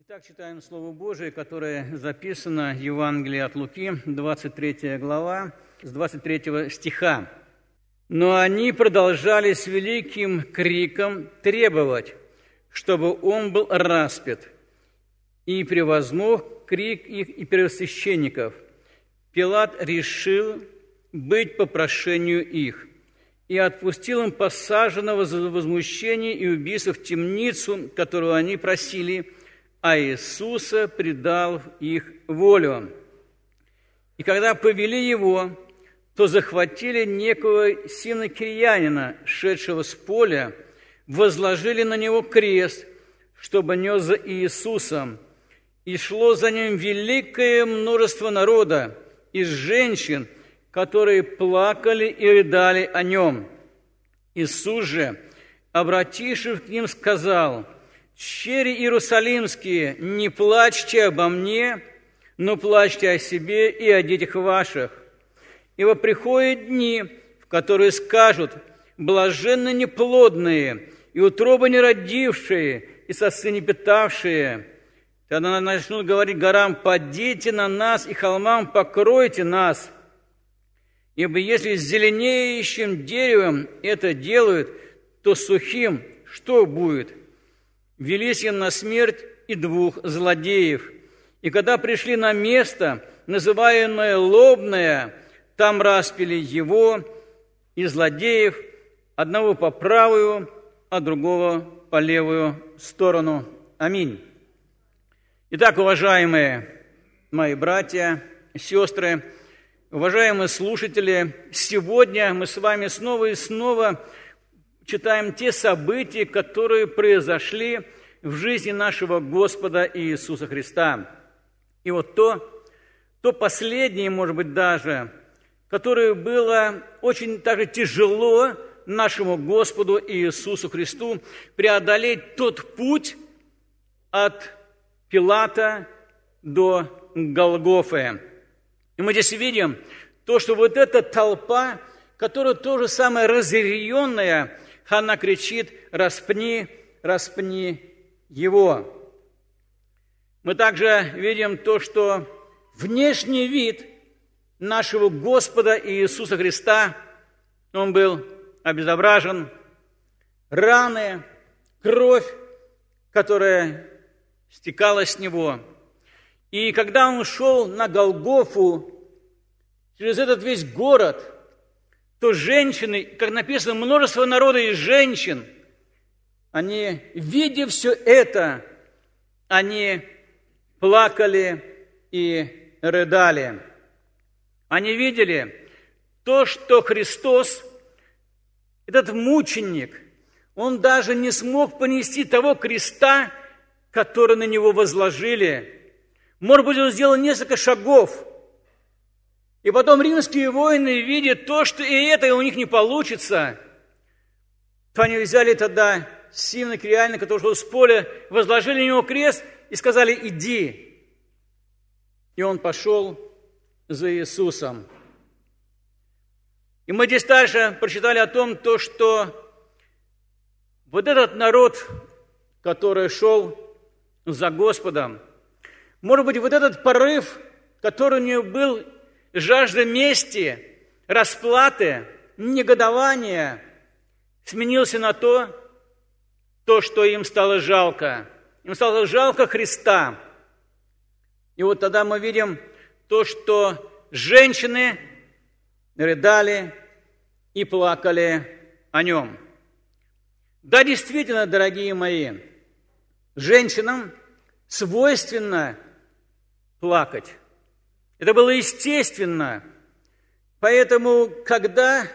Итак, читаем Слово Божие, которое записано в Евангелии от Луки, 23 глава, с 23 стиха. «Но они продолжали с великим криком требовать, чтобы он был распят. И превозмог крик их и первосвященников. Пилат решил быть по прошению их, и отпустил им посаженного за возмущение и убийство в темницу, которую они просили, а Иисуса предал в их волю. И когда повели его, то захватили некого синокирянина, шедшего с поля, возложили на него крест, чтобы нес за Иисусом. И шло за ним великое множество народа, из женщин, которые плакали и рыдали о нем. Иисус же, обратившись к ним, сказал: «Чери иерусалимские, не плачьте обо мне, но плачьте о себе и о детях ваших. Ибо приходят дни, в которые скажут: блаженны неплодные, и утробы не родившие, и сосцы не питавшие. Тогда начнут говорить горам: падите на нас, и холмам: покройте нас. Ибо если с зеленеющим деревом это делают, то сухим что будет? Велись им на смерть и двух злодеев. И когда пришли на место, называемое Лобное, там распяли его и злодеев, одного по правую, а другого по левую сторону». Аминь. Итак, уважаемые мои братья, сестры, уважаемые слушатели, сегодня мы с вами снова и снова читаем те события, которые произошли в жизни нашего Господа Иисуса Христа. И вот то последнее, может быть, даже, которое было очень также тяжело нашему Господу Иисусу Христу преодолеть тот путь от Пилата до Голгофы. И мы здесь видим то, что вот эта толпа, которая тоже самая разъяренная, она кричит: «Распни, распни его». Мы также видим то, что внешний вид нашего Господа Иисуса Христа, он был обезображен, раны, кровь, которая стекала с него. И когда он шел на Голгофу, через этот весь город, то женщины, как написано, множество народа и женщин, они, видя все это, они плакали и рыдали. Они видели то, что Христос, этот мученик, он даже не смог понести того креста, который на него возложили. Может быть, он сделал несколько шагов. И потом римские воины, видя то, что и это у них не получится, то они взяли тогда синокирянина, который шел с поля, возложили на него крест и сказали: «Иди». И он пошел за Иисусом. И мы здесь дальше прочитали о том, то, что вот этот народ, который шел за Господом, может быть, вот этот порыв, который у него был, жажда мести, расплаты, негодования, сменился на то, что им стало жалко. Им стало жалко Христа. И вот тогда мы видим то, что женщины рыдали и плакали о нем. Да, действительно, дорогие мои, женщинам свойственно плакать. Это было естественно. Поэтому, когда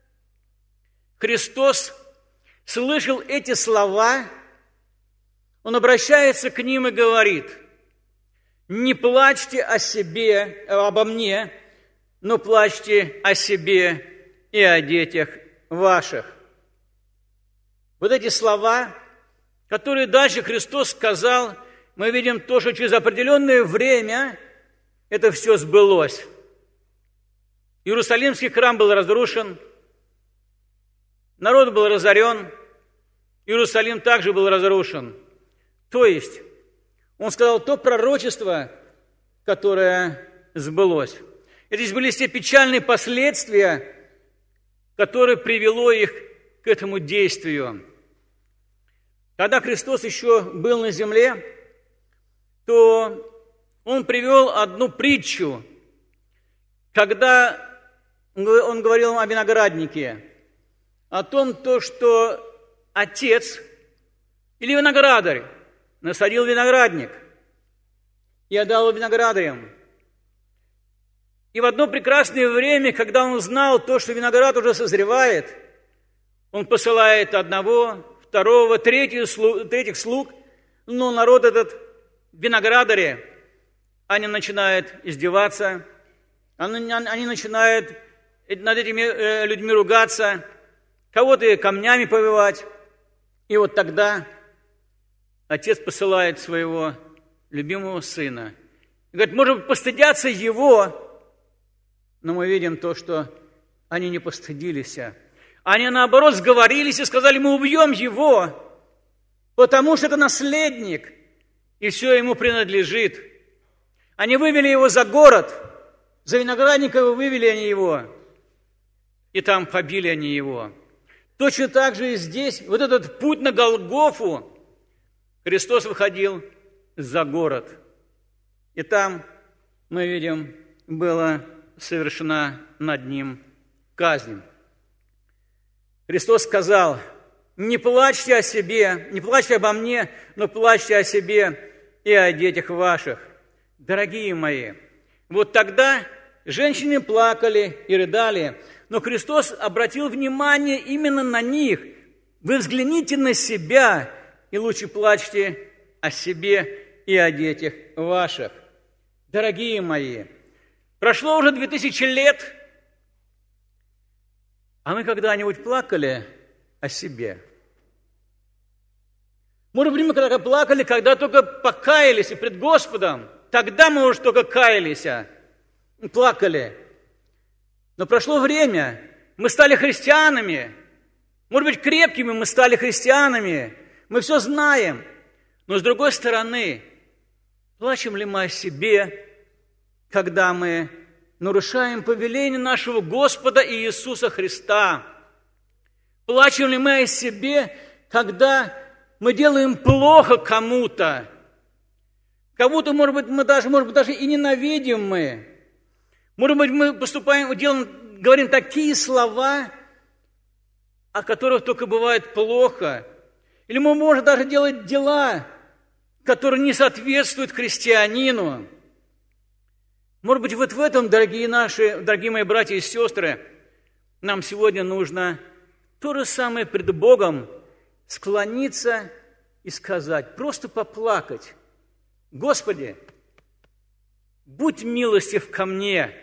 Христос слышал эти слова, Он обращается к ним и говорит: «Не плачьте о себе, обо мне, но плачьте о себе и о детях ваших». Вот эти слова, которые дальше Христос сказал, мы видим то, что через определенное время это все сбылось. Иерусалимский храм был разрушен, народ был разорен, Иерусалим также был разрушен. То есть Он сказал то пророчество, которое сбылось. И здесь были все печальные последствия, которые привело их к этому действию. Когда Христос еще был на земле, то Он привел одну притчу, когда Он говорил о винограднике, о том, что отец или виноградарь насадил виноградник и отдал его виноградарям. И в одно прекрасное время, когда он узнал то, что виноград уже созревает, он посылает одного, второго, третьих слуг, но народ этот, виноградари, они начинают издеваться, они начинают над этими людьми ругаться, кого-то камнями побивать. И вот тогда отец посылает своего любимого сына. И говорит, может быть, постыдятся его, но мы видим то, что они не постыдились. Они, наоборот, сговорились и сказали, мы убьем его, потому что это наследник, и все ему принадлежит. Они вывели его за город, за виноградника вывели они его, и там побили они его. Точно так же и здесь, вот этот путь на Голгофу, Христос выходил за город. И там, мы видим, была совершена над ним казнь. Христос сказал, не плачьте о себе, не плачьте обо мне, но плачьте о себе и о детях ваших. Дорогие мои, вот тогда женщины плакали и рыдали, но Христос обратил внимание именно на них. Вы взгляните на себя и лучше плачьте о себе и о детях ваших. Дорогие мои, прошло уже 2000 лет, а мы когда-нибудь плакали о себе? Может быть, мы когда плакали, когда только покаялись и пред Господом, тогда мы уже только каялись, плакали. Но прошло время, мы стали христианами, может быть, крепкими мы стали христианами, мы все знаем, но с другой стороны, плачем ли мы о себе, когда мы нарушаем повеление нашего Господа Иисуса Христа? Плачем ли мы о себе, когда мы делаем плохо кому-то? Кого-то, может быть, даже и ненавидим мы. Может быть, мы говорим такие слова, от которых только бывает плохо. Или мы можем даже делать дела, которые не соответствуют христианину. Может быть, вот в этом, дорогие мои братья и сестры, нам сегодня нужно то же самое пред Богом склониться и сказать, просто поплакать. Господи, будь милостив ко мне,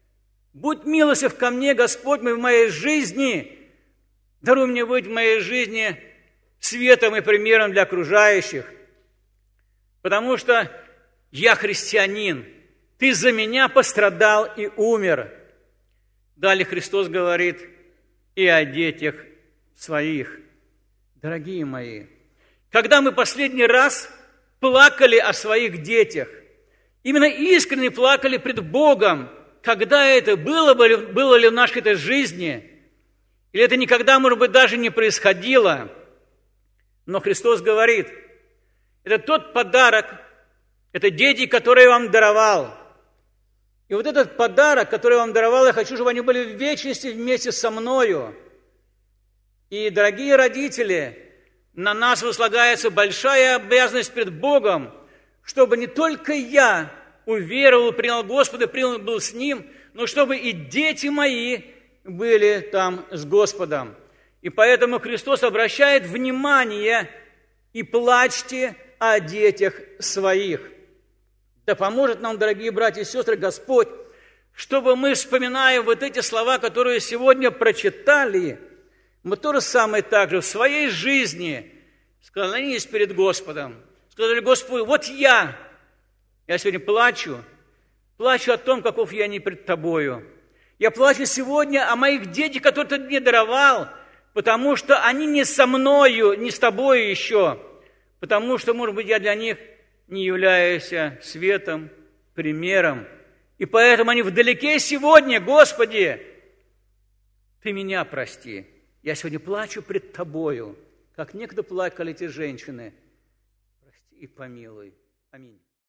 Господь мой, в моей жизни. Даруй мне быть в моей жизни светом и примером для окружающих, потому что я христианин, Ты за меня пострадал и умер. Далее Христос говорит и о детях своих. Дорогие мои, когда мы последний раз плакали о своих детях, именно искренне плакали пред Богом, когда это было ли в нашей этой жизни, или это никогда, может быть, даже не происходило, но Христос говорит, это тот подарок, это дети, которые я вам даровал. И вот этот подарок, который я вам даровал, я хочу, чтобы они были в вечности вместе со мною. И, дорогие родители, на нас возлагается большая обязанность пред Богом, чтобы не только я уверовал, принял Господа, был с Ним, но чтобы и дети мои были там с Господом. И поэтому Христос обращает внимание и плачьте о детях своих. Да поможет нам, дорогие братья и сестры, Господь, чтобы мы, вспоминая вот эти слова, которые сегодня прочитали, мы то же самое также в своей жизни склонились перед Господом. Сказали, Господи, вот я сегодня плачу о том, каков я не пред Тобою. Я плачу сегодня о моих детях, которые Ты мне даровал, потому что они не со мною, не с Тобою еще, потому что, может быть, я для них не являюсь светом, примером. И поэтому они вдалеке сегодня, Господи, Ты меня прости. Я сегодня плачу пред Тобою, как некогда плакали эти женщины. Прости и помилуй. Аминь.